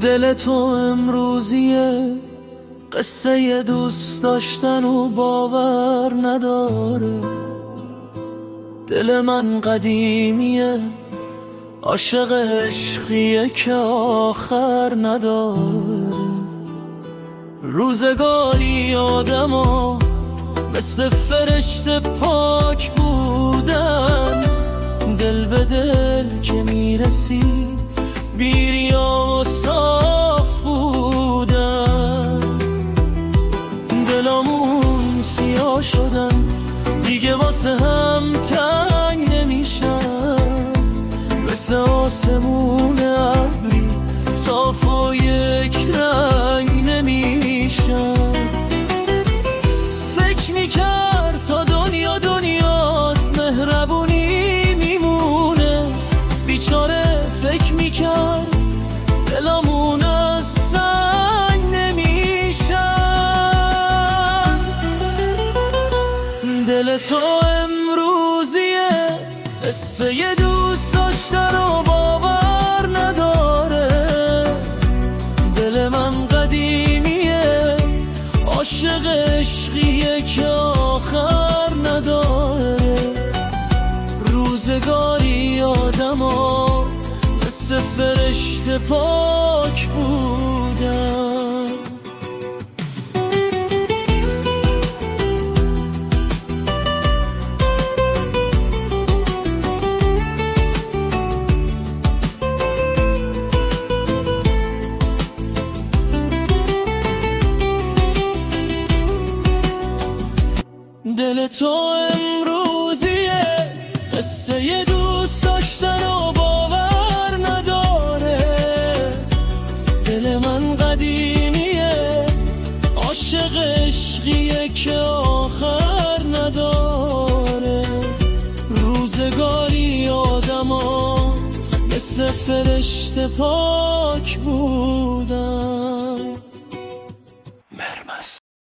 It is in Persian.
دل تو امروزیه قصه دوست داشتن و باور نداره. دل من قدیمیه عاشق عشقیه که آخر نداره. روزگاری آدما مثل فرشته پاک بودن، دل به دل که میرسی بیریا و صاف بودن. دلامون سیاه شدن دیگه واسه هم تنگ نمیشن، مثل آسمون ابری صاف و یک رنگ نمیشن. فکر میکرد تا دنیا دنیاست مهربونی میمونه، بیچاره فکر میکرد دلمون از سنگ نمیشن. دل تو امروزیه قصه یه دوست داشتن و باور نداره. دل من قدیمیه عاشق عشقیه که آخر نداره. روزگاری آدما مثل فرشته پاک بودن. دل تو امروزیه قصه یه دوست داشتن و باور نداره. دل من قدیمیه عاشق عشقیه که آخر نداره. روزگاری آدما مثل فرشته پاک بودن.